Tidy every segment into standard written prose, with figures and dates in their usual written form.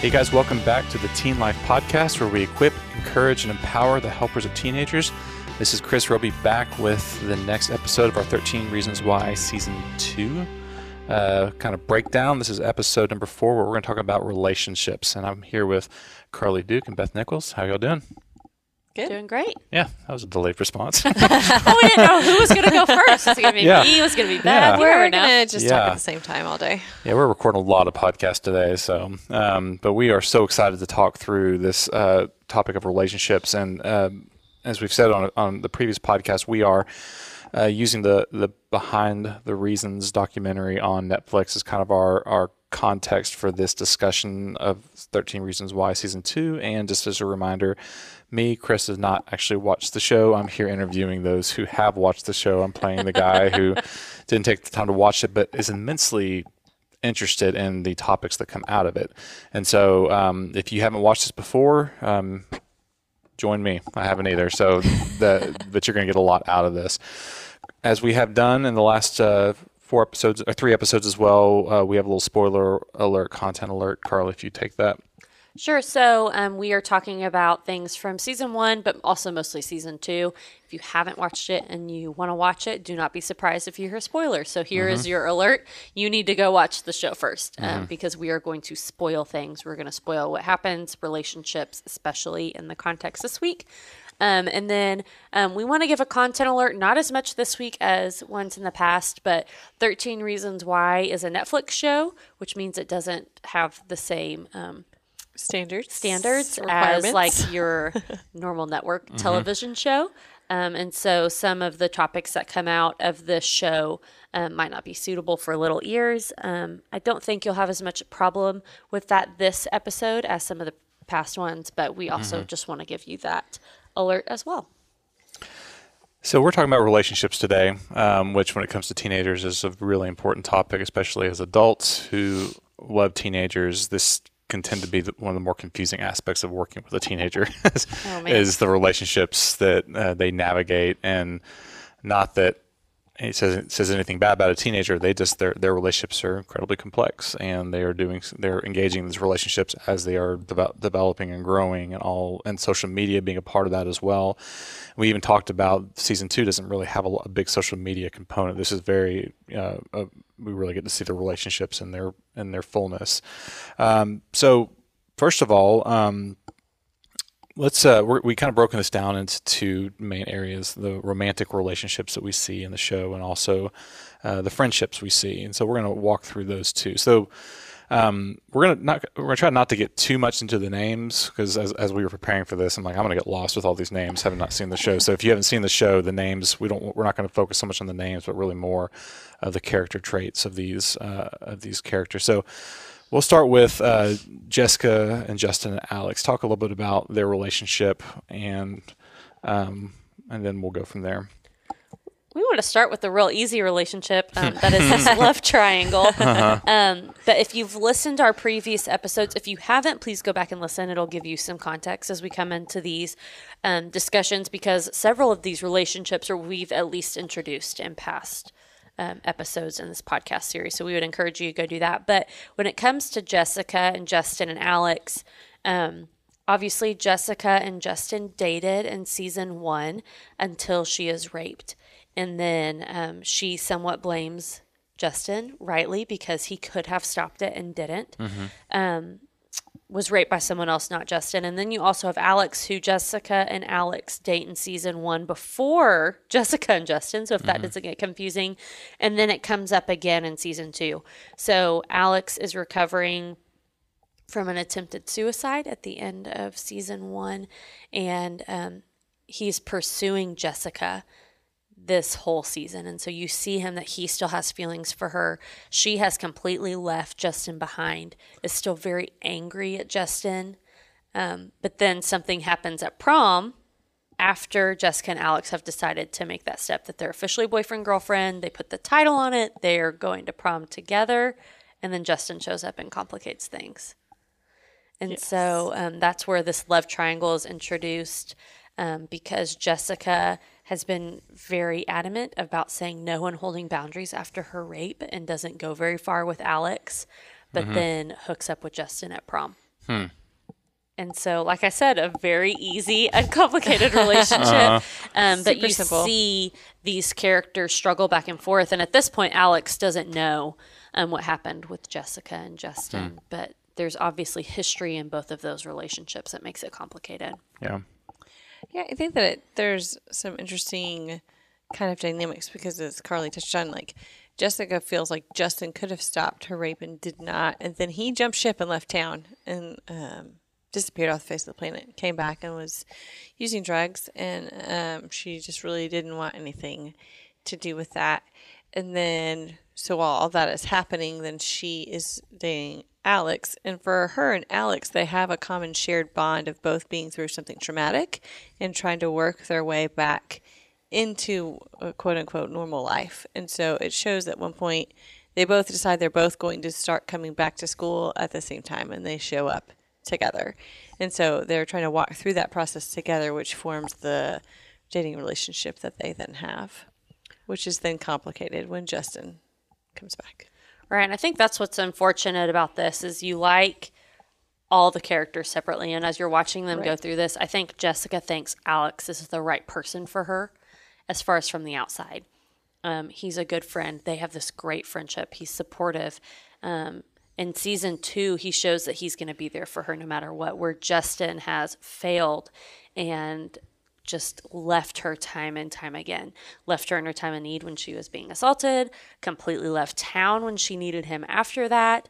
Hey guys, welcome back to the Teen Life Podcast, where we equip, encourage, and empower the helpers of teenagers. This is Chris Roby back with the next episode of our 13 Reasons Why Season 2 kind of breakdown. This is episode number 4, where we're going to talk about relationships. And I'm here with Carly Duke and Beth Nichols. How y'all doing? Good. Doing great. Yeah, that was a delayed response. We didn't know who was going to go first. Was it going to be me? Was it going to be Beth? We're going to just talk at the same time all day. Yeah, we're recording a lot of podcasts today. So, but we are so excited to talk through this topic of relationships. And as we've said on the previous podcast, we are using the Behind the Reasons documentary on Netflix as kind of our context for this discussion of 13 Reasons Why Season 2. And just as a reminder, me, Chris, has not actually watched the show. I'm here interviewing those who have watched the show. I'm playing the guy who didn't take the time to watch it, but is immensely interested in the topics that come out of it. And so if you haven't watched this before, join me. I haven't either. So but you're going to get a lot out of this. As we have done in the last 4 episodes, or 3 episodes as well, we have a little spoiler alert, content alert. Carl, if you take that. Sure. So we are talking about things from Season 1, but also mostly Season 2. If you haven't watched it and you want to watch it, do not be surprised if you hear spoilers. So here is your alert. You need to go watch the show first because we are going to spoil things. We're going to spoil what happens, relationships, especially in the context this week. And then we want to give a content alert, not as much this week as ones in the past, but 13 Reasons Why is a Netflix show, which means it doesn't have the same standards as like your normal network television show. And so some of the topics that come out of this show might not be suitable for little ears. I don't think you'll have as much problem with that this episode as some of the past ones, but we also just want to give you that alert as well. So we're talking about relationships today, which when it comes to teenagers is a really important topic, especially as adults who love teenagers. This can tend to be one of the more confusing aspects of working with a teenager is the relationships that they navigate. And not that it says anything bad about a teenager. They just their relationships are incredibly complex, and they're engaging in these relationships as they are developing and growing, and social media being a part of that as well. We even talked about Season 2 doesn't really have a big social media component. This is very we really get to see the relationships in their fullness. So first of all, let's we kind of broken this down into 2 main areas: the romantic relationships that we see in the show, and also the friendships we see. And so we're going to walk through those 2. So we're going to try not to get too much into the names, because as we were preparing for this, I'm like, I'm going to get lost with all these names, having not seen the show. So if you haven't seen the show, the names we're not going to focus so much on the names, but really more of the character traits of these characters. So we'll start with Jessica and Justin and Alex. Talk a little bit about their relationship, and then we'll go from there. We want to start with the real easy relationship that is this love triangle. But if you've listened to our previous episodes, if you haven't, please go back and listen. It'll give you some context as we come into these discussions, because several of these relationships we've at least introduced in past episodes in this podcast series. So we would encourage you to go do that. But when it comes to Jessica and Justin and Alex, obviously Jessica and Justin dated in Season 1 until she is raped. And then she somewhat blames Justin, rightly, because he could have stopped it and didn't. Was raped by someone else, not Justin. And then you also have Alex, who Jessica and Alex date in Season 1 before Jessica and Justin. So if that doesn't get confusing. And then it comes up again in Season 2. So Alex is recovering from an attempted suicide at the end of Season 1. And he's pursuing Jessica this whole season. And so you see him that he still has feelings for her. She has completely left Justin behind, is still very angry at Justin. But then something happens at prom after Jessica and Alex have decided to make that step, that they're officially boyfriend-girlfriend. They put the title on it. They're going to prom together. And then Justin shows up and complicates things. And so that's where this love triangle is introduced, because Jessica has been very adamant about saying no and holding boundaries after her rape, and doesn't go very far with Alex, but then hooks up with Justin at prom. And so, like I said, a very easy, uncomplicated relationship. But you simple. see these characters struggle back and forth. And at this point, Alex doesn't know what happened with Jessica and Justin. But there's obviously history in both of those relationships that makes it complicated. Yeah. Yeah, I think that there's some interesting kind of dynamics because, as Carly touched on, like Jessica feels like Justin could have stopped her rape and did not. And then he jumped ship and left town and disappeared off the face of the planet, came back and was using drugs. And she just really didn't want anything to do with that. And then, so while all that is happening, then she is dating Alex. And for her and Alex, they have a common shared bond of both being through something traumatic and trying to work their way back into a quote unquote normal life. And so it shows at one point they both decide they're both going to start coming back to school at the same time, and they show up together. And so they're trying to walk through that process together, which forms the dating relationship that they then have, which is then complicated when Justin comes back. Right. And I think that's what's unfortunate about this is you like all the characters separately. And as you're watching them go through this, I think Jessica thinks Alex is the right person for her as far as from the outside. He's a good friend. They have this great friendship. He's supportive. In season 2, he shows that he's going to be there for her no matter what, where Justin has failed and just left her time and time again. Left her in her time of need when she was being assaulted, completely left town when she needed him after that,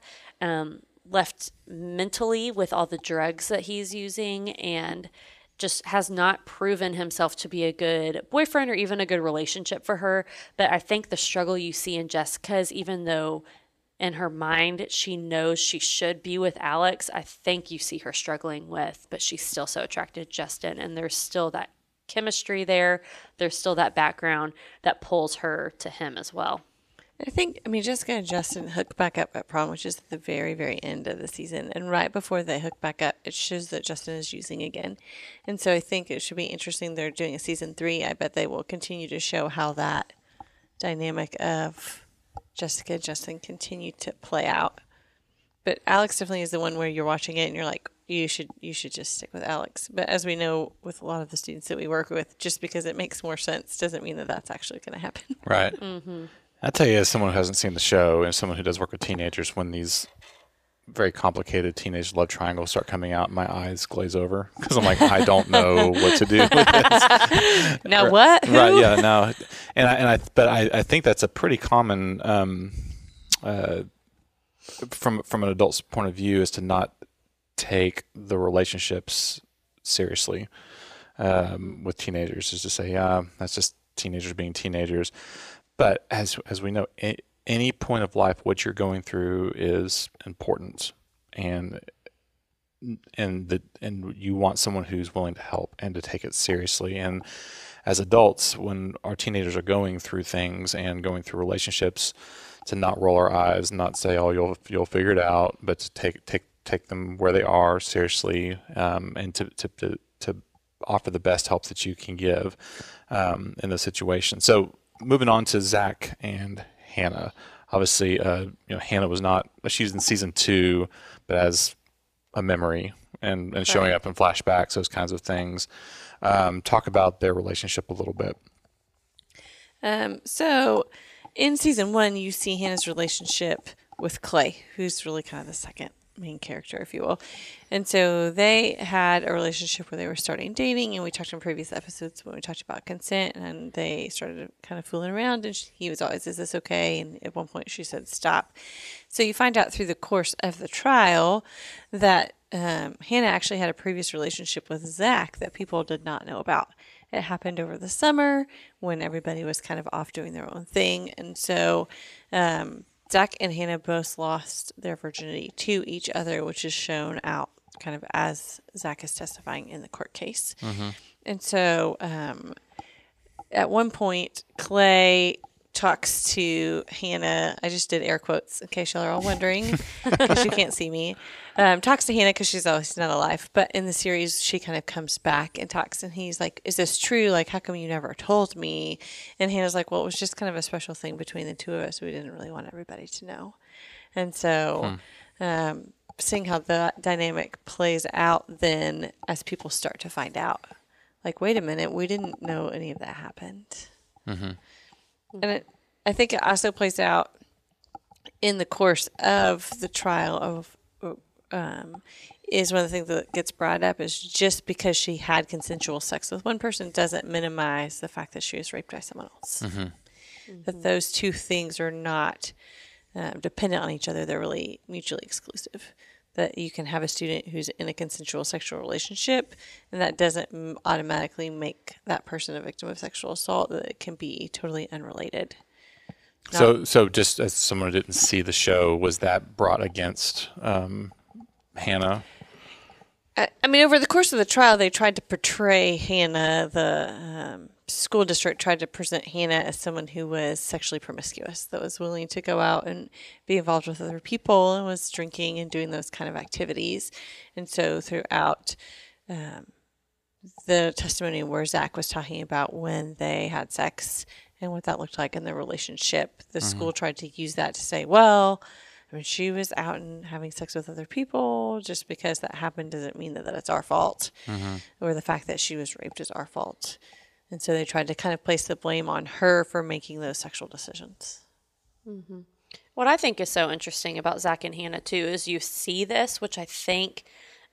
left mentally with all the drugs that he's using, and just has not proven himself to be a good boyfriend or even a good relationship for her. But I think the struggle you see in Jessica is even though in her mind she knows she should be with Alex, I think you see her struggling with, but she's still so attracted to Justin, and there's still that chemistry there. There's still that background that pulls her to him as well. I think, Jessica and Justin hook back up at prom, which is at the very, very end of the season. And right before they hook back up, it shows that Justin is using again. And so I think it should be interesting. They're doing a season 3. I bet they will continue to show how that dynamic of Jessica and Justin continue to play out. But Alex definitely is the one where you're watching it and you're like, you should just stick with Alex. But as we know with a lot of the students that we work with, just because it makes more sense doesn't mean that that's actually going to happen. Right. Mm-hmm. I tell you, as someone who hasn't seen the show and someone who does work with teenagers, when these very complicated teenage love triangles start coming out, my eyes glaze over because I'm like, I don't know what to do with this. Now what? Who? Right? Yeah. No. But I think that's a pretty common from an adult's point of view is to not take the relationships seriously with teenagers. Is to say, that's just teenagers being teenagers. But as we know, any point of life, what you're going through is important, and you want someone who's willing to help and to take it seriously. And as adults, when our teenagers are going through things and going through relationships, to not roll our eyes, not say, "Oh, you'll figure it out," but to take them where they are seriously, and to offer the best help that you can give in the situation. So. Moving on to Zach and Hannah. Obviously, Hannah was not, she's in season 2, but as a memory and showing up in flashbacks, those kinds of things. Talk about their relationship a little bit. So in season 1, you see Hannah's relationship with Clay, who's really kind of the second main character, if you will. And so they had a relationship where they were starting dating, and we talked in previous episodes when we talked about consent, and they started kind of fooling around, and he was always, "Is this okay?" And at one point she said, "Stop." So you find out through the course of the trial that Hannah actually had a previous relationship with Zach that people did not know about. It happened over the summer when everybody was kind of off doing their own thing. And so Zach and Hannah both lost their virginity to each other, which is shown out kind of as Zach is testifying in the court case. Mm-hmm. And so at one point, Clay talks to Hannah. I just did air quotes in case y'all are all wondering because you can't see me. Talks to Hannah because she's always not alive. But in the series, she kind of comes back and talks, and he's like, "Is this true? Like, how come you never told me?" And Hannah's like, "Well, it was just kind of a special thing between the two of us. We didn't really want everybody to know." And so seeing how the dynamic plays out then as people start to find out. Like, wait a minute, we didn't know any of that happened. And I think it also plays out in the course of the trial of is one of the things that gets brought up is just because she had consensual sex with one person doesn't minimize the fact that she was raped by someone else. That those two things are not dependent on each other. They're really mutually exclusive. That you can have a student who's in a consensual sexual relationship, and that doesn't automatically make that person a victim of sexual assault. That it can be totally unrelated. So just as someone who didn't see the show, was that brought against Hannah? I mean, over the course of the trial, they tried to portray Hannah, the school district tried to present Hannah as someone who was sexually promiscuous, that was willing to go out and be involved with other people and was drinking and doing those kind of activities. And so throughout the testimony where Zach was talking about when they had sex and what that looked like in their relationship, the school tried to use that to say, well, I mean, she was out and having sex with other people. Just because that happened doesn't mean that it's our fault, or the fact that she was raped is our fault. And so they tried to kind of place the blame on her for making those sexual decisions. What I think is so interesting about Zach and Hannah, too, is you see this, which I think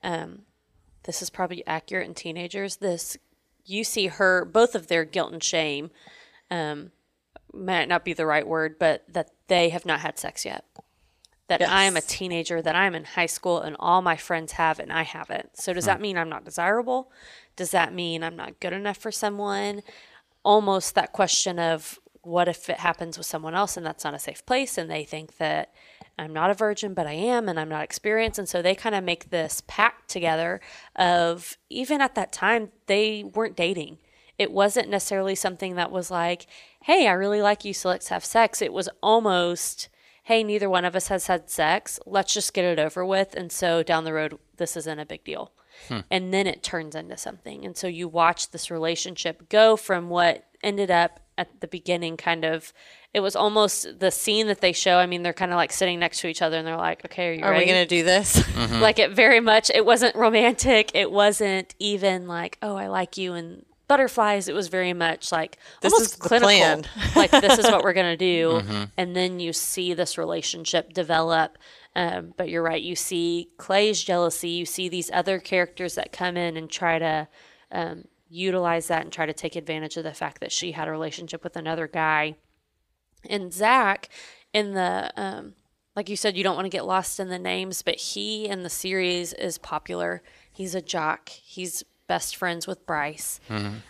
this is probably accurate in teenagers. You see her, both of their guilt and shame, might not be the right word, but that they have not had sex yet. That Yes. I'm a teenager, that I'm in high school, and all my friends have and I haven't. So does that mean I'm not desirable? Does that mean I'm not good enough for someone? Almost that question of what if it happens with someone else and that's not a safe place, and they think that I'm not a virgin, but I am, and I'm not experienced. And so they kind of make this pact together of, even at that time, they weren't dating. It wasn't necessarily something that was like, hey, I really like you, so let's have sex. It was almost, hey, neither one of us has had sex. Let's just get it over with. And so down the road, this isn't a big deal. And then it turns into something. And so you watch this relationship go from what ended up at the beginning kind of, it was almost the scene that they show. I mean, they're kind of like sitting next to each other and they're like, okay, are you Are ready? we going to do this? Like it very much, it wasn't romantic. It wasn't even like, oh, I like you and butterflies. It was very much like This almost is the clinical. plan. Like this is what we're going to do. And then you see this relationship develop. But you're right. You see Clay's jealousy. You see these other characters that come in and try to utilize that and try to take advantage of the fact that she had a relationship with another guy. And Zach, in the, like you said, you don't want to get lost in the names, but he in the series is popular. He's a jock. He's best friends with Bryce,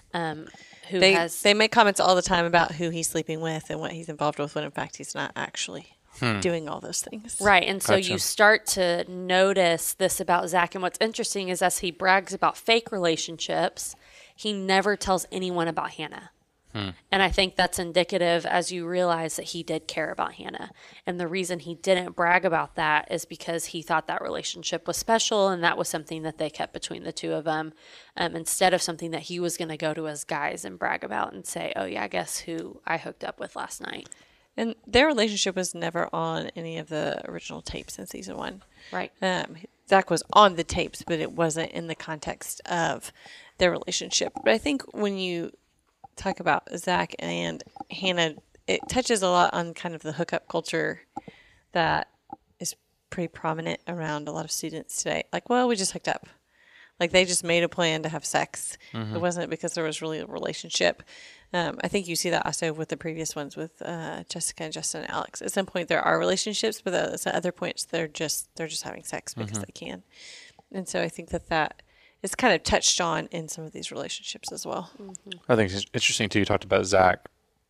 who They make comments all the time about who he's sleeping with and what he's involved with, when in fact he's not actually doing all those things. Right. And so Gotcha. you start to notice this about Zach. And what's interesting is as he brags about fake relationships, he never tells anyone about Hannah. And I think that's indicative as you realize that he did care about Hannah. And the reason he didn't brag about that is because he thought that relationship was special, and that was something that they kept between the two of them, instead of something that he was going to go to his guys and brag about and say, oh, yeah, guess who I hooked up with last night. And their relationship was never on any of the original tapes in season 1. Right. Zach was on the tapes, but it wasn't in the context of their relationship. But I think when you talk about Zach and Hannah, it touches a lot on kind of the hookup culture that is pretty prominent around a lot of students today. Like, well, we just hooked up. Like, they just made a plan to have sex. It wasn't because there was really a relationship. I think you see that also with the previous ones with Jessica and Justin and Alex. At some point, there are relationships, but at other points, they're just having sex because they can. And so I think that is kind of touched on in some of these relationships as well. I think it's interesting too. You talked about Zach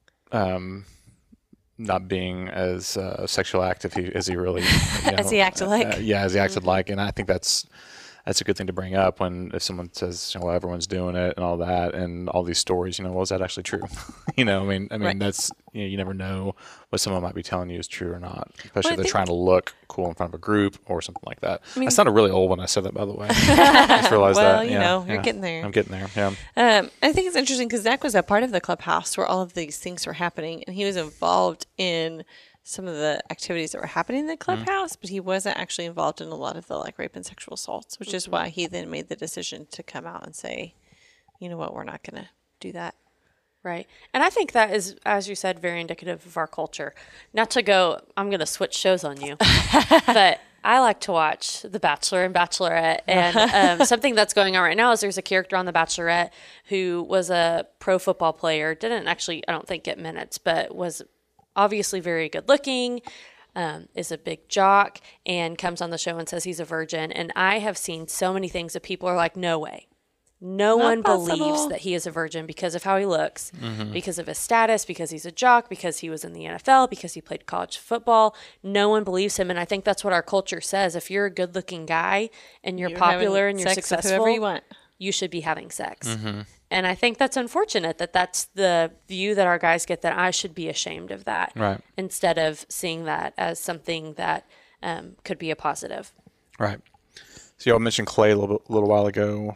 not being as sexual active as he really As he acted like. as he acted like, and I think that's a good thing to bring up when if someone says, well, everyone's doing it and all that, and all these stories. Well, is that actually true? I mean, Right. that's you never know what someone might be telling you is true or not, especially Well, I if they're think- trying to look cool in front of a group or something like that. I sounded really old when I said that, by the way. I just realized Well, that. you know, you're getting there. I'm getting there. Yeah. I think it's interesting because Zach was a part of the clubhouse where all of these things were happening, and he was involved in some of the activities that were happening in the clubhouse, but he wasn't actually involved in a lot of the like rape and sexual assaults, which is why he then made the decision to come out and say, you know what, we're not going to do that. Right. And I think that is, as you said, very indicative of our culture. Not to go, I'm going to switch shows on you, but I like to watch The Bachelor and Bachelorette. And something that's going on right now is there's a character on The Bachelorette who was a pro football player, didn't actually, I don't think, get minutes, but was obviously very good looking, is a big jock, and comes on the show and says he's a virgin. And I have seen so many things that people are like, no way. No one believes that he is a virgin because of how he looks, because of his status, because he's a jock, because he was in the NFL, because he played college football. No one believes him. And I think that's what our culture says. If you're a good looking guy and you're popular and you're successful, you should be having sex. And I think that's unfortunate that that's the view that our guys get, that I should be ashamed of that, right, instead of seeing that as something that could be a positive. Right. So y'all mentioned Clay a little while ago,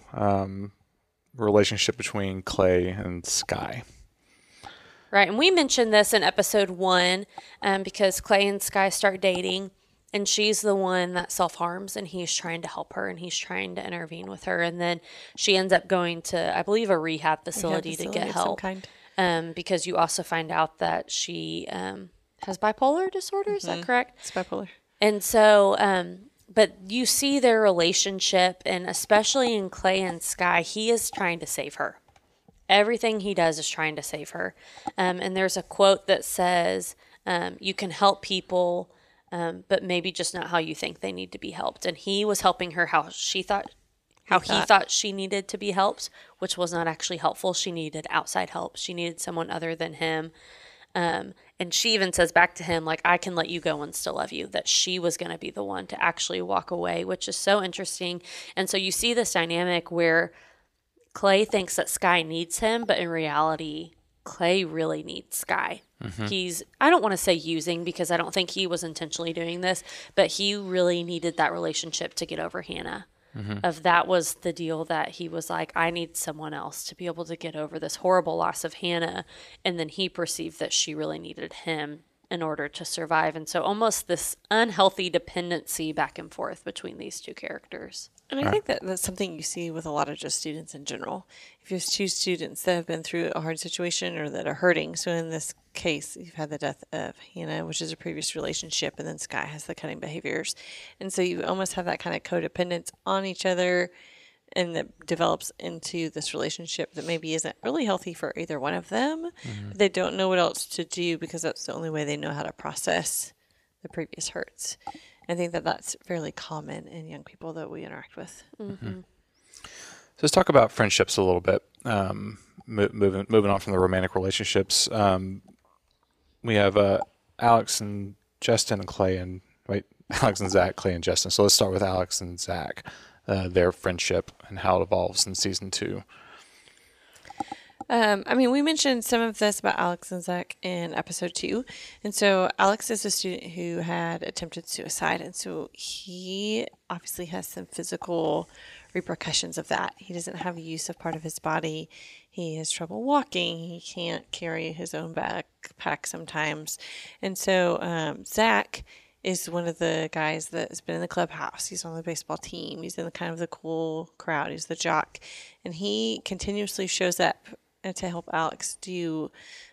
relationship between Clay and Sky. Right. And we mentioned this in episode 1 because Clay and Sky start dating, and she's the one that self-harms, and he's trying to help her, and he's trying to intervene with her. And then she ends up going to, I believe, a rehab facility to get help. Because you also find out that she has bipolar disorder. Is that correct? It's bipolar. And so... but you see their relationship, and especially in Clay and Sky, he is trying to save her. Everything he does is trying to save her. And there's a quote that says, you can help people, but maybe just not how you think they need to be helped. And he was helping her how he thought she needed to be helped, which was not actually helpful. She needed outside help. She needed someone other than him. And she even says back to him, like, I can let you go and still love you, that she was going to be the one to actually walk away, which is so interesting. And so you see this dynamic where Clay thinks that Sky needs him, but in reality, Clay really needs Sky. He's, I don't want to say using, because I don't think he was intentionally doing this, but he really needed that relationship to get over Hannah. Of that was the deal, that he was like, I need someone else to be able to get over this horrible loss of Hannah. And then he perceived that she really needed him in order to survive. And so almost this unhealthy dependency back and forth between these two characters. And I think that that's something you see with a lot of just students in general. If you have two students that have been through a hard situation or that are hurting, so in this case, you've had the death of Hannah, which is a previous relationship, and then Sky has the cutting behaviors. And so you almost have that kind of codependence on each other, and that develops into this relationship that maybe isn't really healthy for either one of them. But they don't know what else to do because that's the only way they know how to process the previous hurts. I think that that's fairly common in young people that we interact with. So let's talk about friendships a little bit. Moving on from the romantic relationships, we have Alex and Justin and Clay and Alex and Zach, Clay and Justin. So let's start with Alex and Zach, their friendship and how it evolves in season 2. I mean, we mentioned some of this about Alex and Zach in episode 2. And so Alex is a student who had attempted suicide. And so he obviously has some physical repercussions of that. He doesn't have use of part of his body. He has trouble walking. He can't carry his own backpack sometimes. And so Zach is one of the guys that has been in the clubhouse. He's on the baseball team. He's in the kind of the cool crowd. He's the jock. And he continuously shows up to help Alex do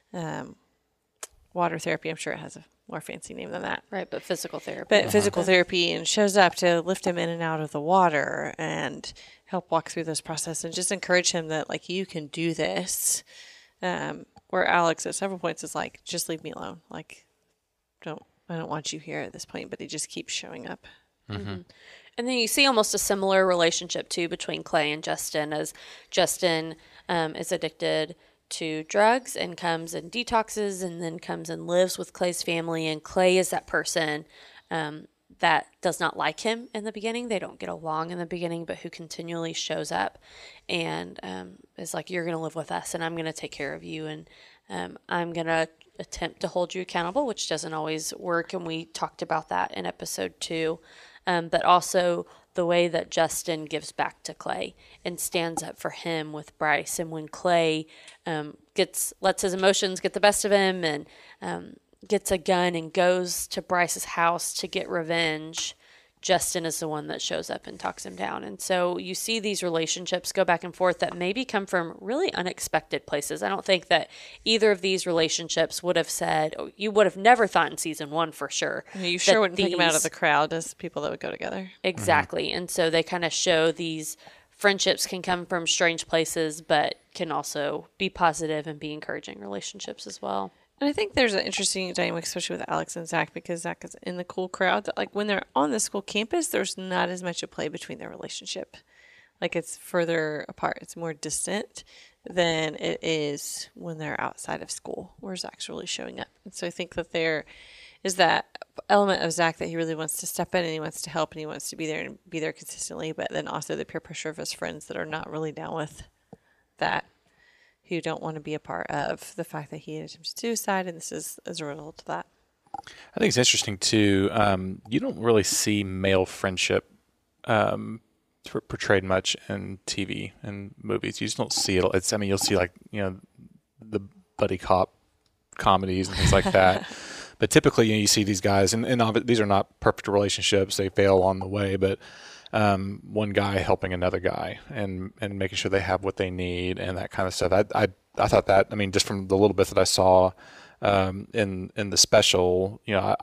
water therapy. I'm sure it has a more fancy name than that. Right, but physical therapy. But physical therapy, and shows up to lift him in and out of the water and help walk through this process and just encourage him that, like, you can do this. Where Alex at several points is like, just leave me alone. Like, I don't want you here at this point, but he just keeps showing up. And then you see almost a similar relationship too between Clay and Justin, as Justin is addicted to drugs and comes and detoxes and then comes and lives with Clay's family. And Clay is that person that does not like him in the beginning. They don't get along in the beginning, but who continually shows up and is like, you're going to live with us and I'm going to take care of you. And I'm going to attempt to hold you accountable, which doesn't always work. And we talked about that in episode 2. But also the way that Justin gives back to Clay and stands up for him with Bryce. And when Clay lets his emotions get the best of him and gets a gun and goes to Bryce's house to get revenge, Justin is the one that shows up and talks him down. And so you see these relationships go back and forth that maybe come from really unexpected places. I don't think that either of these relationships would have said, you would have never thought in season 1 for sure. You sure wouldn't pick them out of the crowd as people that would go together. Exactly. And so they kind of show these friendships can come from strange places, but can also be positive and be encouraging relationships as well. And I think there's an interesting dynamic, especially with Alex and Zach, because Zach is in the cool crowd. That, like, when they're on the school campus, there's not as much at play between their relationship. Like, it's further apart. It's more distant than it is when they're outside of school, where Zach's really showing up. And so I think that there is that element of Zach that he really wants to step in and he wants to help and he wants to be there and be there consistently, but then also the peer pressure of his friends that are not really down with that, who don't want to be a part of the fact that he attempted suicide, and this is as a result of that. I think it's interesting too. You don't really see male friendship portrayed much in TV and movies. You just don't see it. You'll see the buddy cop comedies and things like that. But typically, you see these guys, and these are not perfect relationships. They fail along the way, but one guy helping another guy and making sure they have what they need and that kind of stuff. I thought that, just from the little bit that I saw in the special,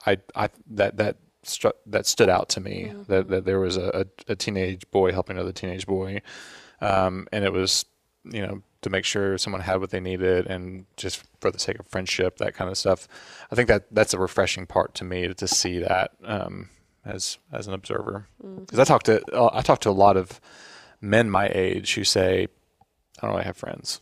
that stood out to me, that there was a teenage boy helping another teenage boy, and it was to make sure someone had what they needed and just for the sake of friendship, that kind of stuff. I think that's a refreshing part to me to see that as an observer, because I talk to a lot of men my age who say, I don't really have friends,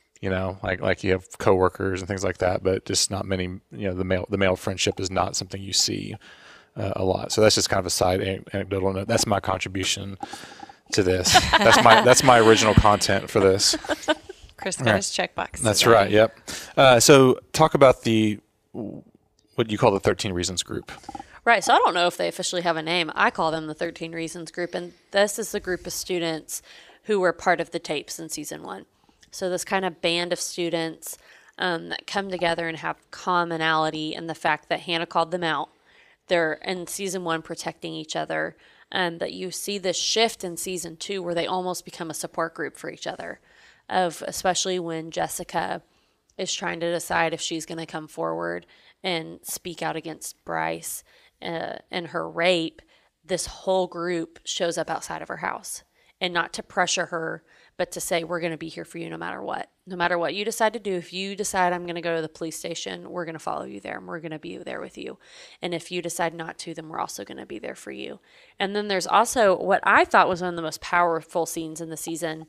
like you have coworkers and things like that, but just not many. The male friendship is not something you see a lot. So that's just kind of a side anecdotal note. That's my contribution to this. That's my original content for this. Chris got his checkbox. That's right. Yep. So talk about what you call the 13 Reasons group. Right. So I don't know if they officially have a name. I call them the 13 Reasons group. And this is the group of students who were part of the tapes in season 1. So this kind of band of students that come together and have commonality in the fact that Hannah called them out. They're in season 1 protecting each other. That you see this shift in season 2 where they almost become a support group for each other. Especially when Jessica is trying to decide if she's going to come forward and speak out against Bryce and her rape, this whole group shows up outside of her house. And not to pressure her, but to say, we're going to be here for you no matter what. No matter what you decide to do, if you decide I'm going to go to the police station, we're going to follow you there and we're going to be there with you. And if you decide not to, then we're also going to be there for you. And then there's also what I thought was one of the most powerful scenes in the season.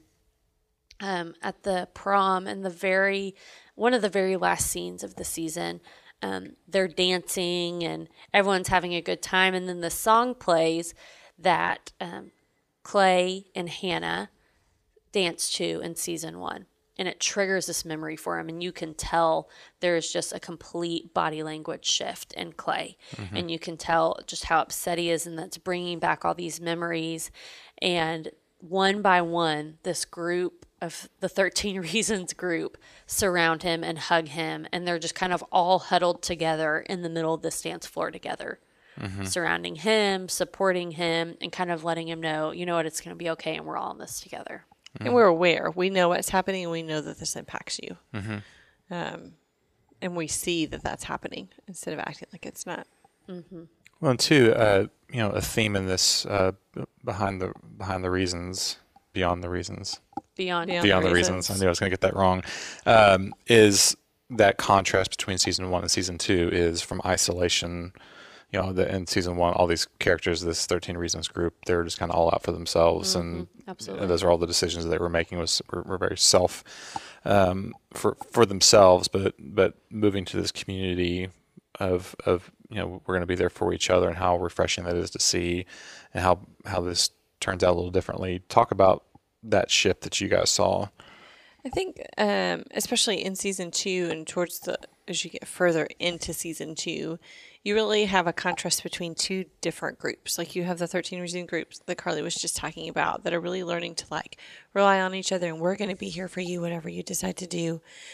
At the prom and one of the very last scenes of the season, they're dancing and everyone's having a good time. And then the song plays that Clay and Hannah danced to in season 1. And it triggers this memory for him. And you can tell there's just a complete body language shift in Clay. Mm-hmm. And you can tell just how upset he is. And that's bringing back all these memories. And one by one, this group of the 13 Reasons group surround him and hug him. And they're just kind of all huddled together in the middle of this dance floor together, surrounding him, supporting him, and kind of letting him know, you know what, it's going to be okay. And we're all in this together. And we're aware. We know what's happening and we know that this impacts you. And we see that that's happening instead of acting like it's not. Well, and two, a theme in this behind the reasons, beyond the reasons. Beyond the reasons. I knew I was going to get that wrong. Is that contrast between season 1 and season 2 is from isolation. In season 1, all these characters, this 13 Reasons group, they're just kind of all out for themselves, and those are all the decisions that they were making were very self for themselves. But moving to this community of we're going to be there for each other, and how refreshing that is to see, and how this turns out a little differently. Talk about that shift that you guys saw. I think, especially in season 2 and as you get further into season 2, you really have a contrast between two different groups. Like you have the 13 Reasons groups that Carly was just talking about that are really learning to rely on each other, and we're going to be here for you, whatever you decide to do.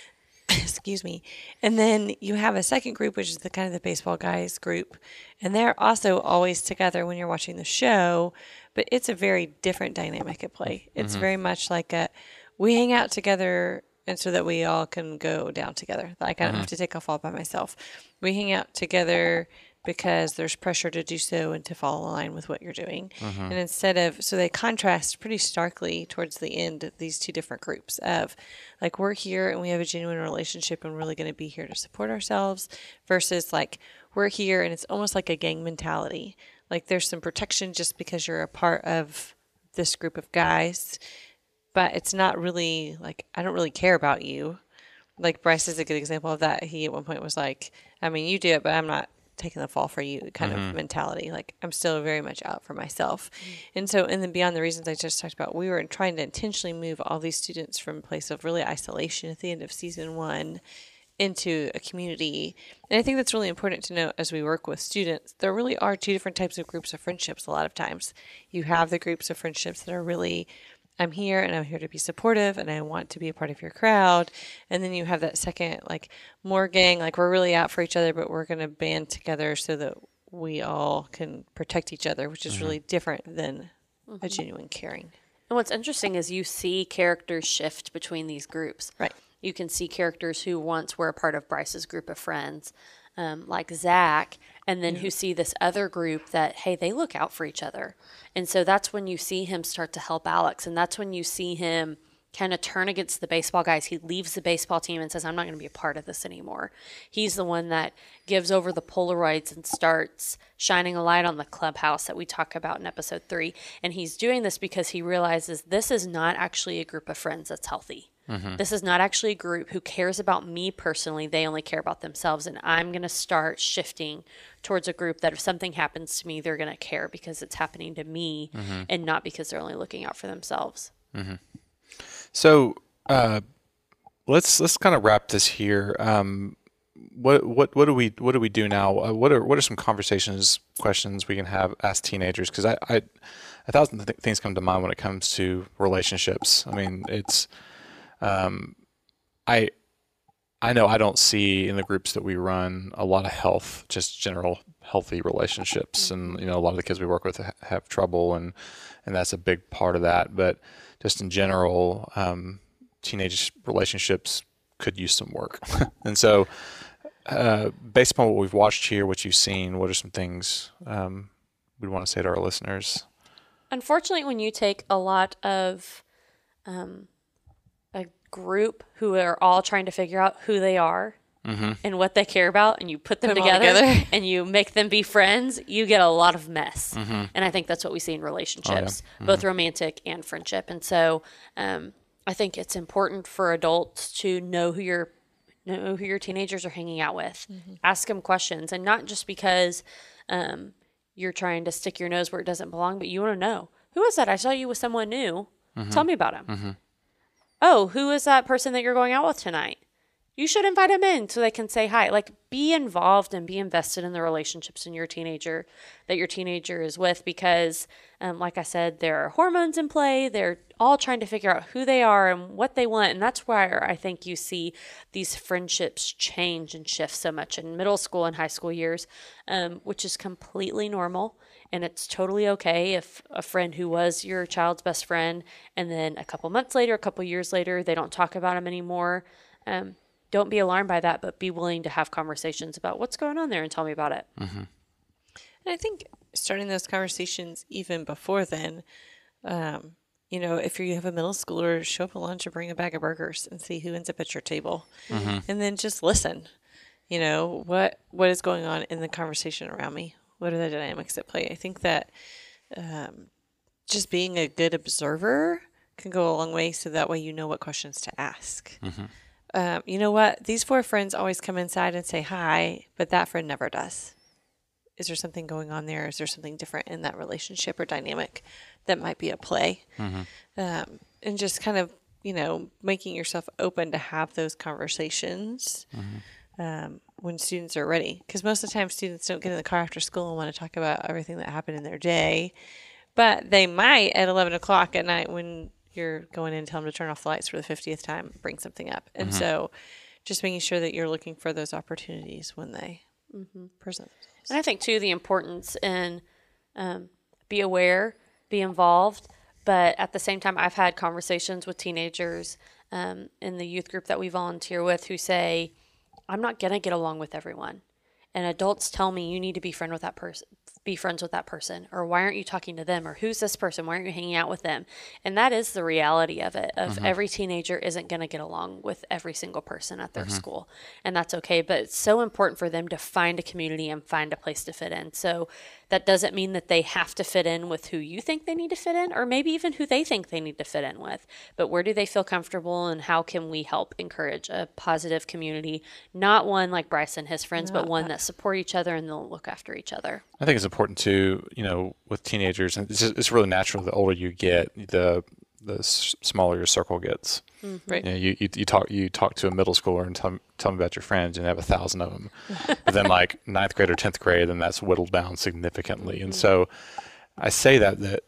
Excuse me. And then you have a second group, which is the kind of the baseball guys group. And they're also always together when you're watching the show, but it's a very different dynamic at play. It's very much like we hang out together and so that we all can go down together. Like I don't have to take off all by myself. We hang out together because there's pressure to do so and to fall in line with what you're doing. And so they contrast pretty starkly towards the end, these two different groups of like, we're here and we have a genuine relationship and we're really going to be here to support ourselves versus like, we're here and it's almost like a gang mentality. Like there's some protection just because you're a part of this group of guys, but it's not really like, I don't really care about you. Like Bryce is a good example of that. He at one point was like, I mean, you do it, but I'm not taking the fall for you kind of mentality. Like I'm still very much out for myself. And so, and then beyond the reasons I just talked about, we were trying to intentionally move all these students from a place of really isolation at the end of season 1 into a community. And I think that's really important to note as we work with students. There really are two different types of groups of friendships a lot of times. You have the groups of friendships that are really, I'm here and I'm here to be supportive and I want to be a part of your crowd. And then you have that second, like more gang, like we're really out for each other, but we're going to band together so that we all can protect each other, which is really different than a genuine caring. And what's interesting is you see characters shift between these groups. Right. You can see characters who once were a part of Bryce's group of friends, like Zach, and then who see this other group that, hey, they look out for each other. And so that's when you see him start to help Alex. And that's when you see him kind of turn against the baseball guys. He leaves the baseball team and says, I'm not going to be a part of this anymore. He's the one that gives over the Polaroids and starts shining a light on the clubhouse that we talk about in episode 3. And he's doing this because he realizes this is not actually a group of friends that's healthy. This is not actually a group who cares about me personally. They only care about themselves. And I'm going to start shifting towards a group that if something happens to me, they're going to care because it's happening to me and not because they're only looking out for themselves. So let's kind of wrap this here. What do we do now? What are some questions we can ask teenagers? Because I a thousand things come to mind when it comes to relationships. I mean, it's I know I don't see in the groups that we run a lot of just general healthy relationships, and a lot of the kids we work with have trouble, and that's a big part of that. But just in general, teenage relationships could use some work. And so, based upon what we've watched here, what you've seen, what are some things we'd want to say to our listeners? Unfortunately, when you take a lot of a group who are all trying to figure out who they are and what they care about, and you put them together and you make them be friends, you get a lot of mess. And I think that's what we see in relationships, both romantic and friendship. And so I think it's important for adults to know who your teenagers are hanging out with. Ask them questions, and not just because you're trying to stick your nose where it doesn't belong, but you want to know, who is that? I saw you with someone new. Tell me about him. Oh, who is that person that you're going out with tonight? You should invite them in so they can say hi. Like, be involved and be invested in the relationships that your teenager is with, because like I said, there are hormones in play. They're all trying to figure out who they are and what they want. And that's why I think you see these friendships change and shift so much in middle school and high school years, which is completely normal. And it's totally okay if a friend who was your child's best friend, and then a couple months later, a couple years later, they don't talk about him anymore. Don't be alarmed by that, but be willing to have conversations about what's going on there and tell me about it. And I think starting those conversations even before then, if you have a middle schooler, show up at lunch or bring a bag of burgers and see who ends up at your table. And then just listen. What is going on in the conversation around me? What are the dynamics at play? I think that just being a good observer can go a long way, so that way you know what questions to ask. You know what? These 4 friends always come inside and say hi, but that friend never does. Is there something going on there? Is there something different in that relationship or dynamic that might be at play? And just kind of, making yourself open to have those conversations when students are ready. Because most of the time students don't get in the car after school and want to talk about everything that happened in their day. But they might at 11 o'clock at night, when you're going in and tell them to turn off the lights for the 50th time, bring something up. And so just making sure that you're looking for those opportunities when they present themselves. And I think, too, the importance in be aware, be involved, but at the same time, I've had conversations with teenagers in the youth group that we volunteer with who say, I'm not going to get along with everyone. And adults tell me you need to be friends with that person, or why aren't you talking to them, or who's this person, why aren't you hanging out with them? And that is the reality of it, of every teenager isn't going to get along with every single person at their school, and that's okay. But it's so important for them to find a community and find a place to fit in. So that doesn't mean that they have to fit in with who you think they need to fit in, or maybe even who they think they need to fit in with, but where do they feel comfortable, and how can we help encourage a positive community, not one like Bryce and his friends, but one that support each other and they'll look after each other. I think it's important too, with teenagers, and it's really natural. The older you get, the smaller your circle gets. Right. You talk to a middle schooler and tell them about your friends, and you have 1,000 of them. But then like 9th grade or 10th grade, and that's whittled down significantly. And so I say that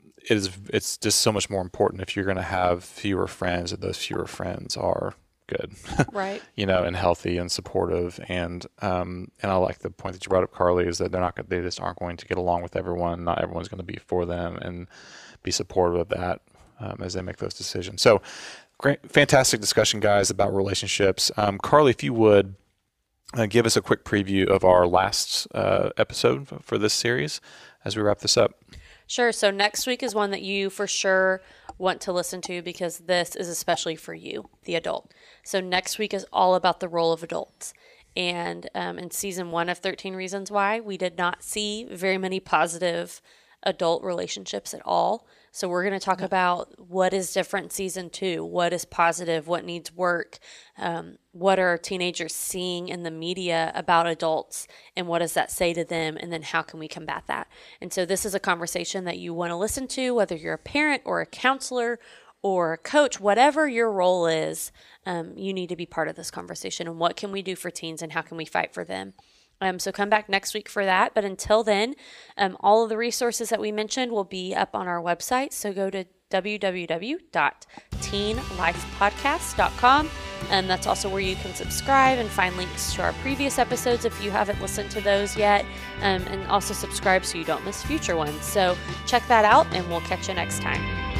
it's just so much more important if you're going to have fewer friends, that those fewer friends are good, right? And healthy and supportive. And I like the point that you brought up, Carly, is that they just aren't going to get along with everyone. Not everyone's going to be for them, and be supportive of that as they make those decisions. So great, fantastic discussion, guys, about relationships. Carly, if you would give us a quick preview of our last episode for this series as we wrap this up. Sure. So next week is one that you for sure want to listen to, because this is especially for you, the adult. So next week is all about the role of adults. And in season 1 of 13 Reasons Why, we did not see very many positive adult relationships at all. So we're going to talk about what is different in season 2, what is positive, what needs work, what are teenagers seeing in the media about adults, and what does that say to them, and then how can we combat that? And so this is a conversation that you want to listen to, whether you're a parent or a counselor or a coach, whatever your role is, you need to be part of this conversation. And what can we do for teens, and how can we fight for them? So come back next week for that. But until then, all of the resources that we mentioned will be up on our website. So go to www.teenlifepodcast.com. And that's also where you can subscribe and find links to our previous episodes if you haven't listened to those yet. And also subscribe so you don't miss future ones. So check that out, and we'll catch you next time.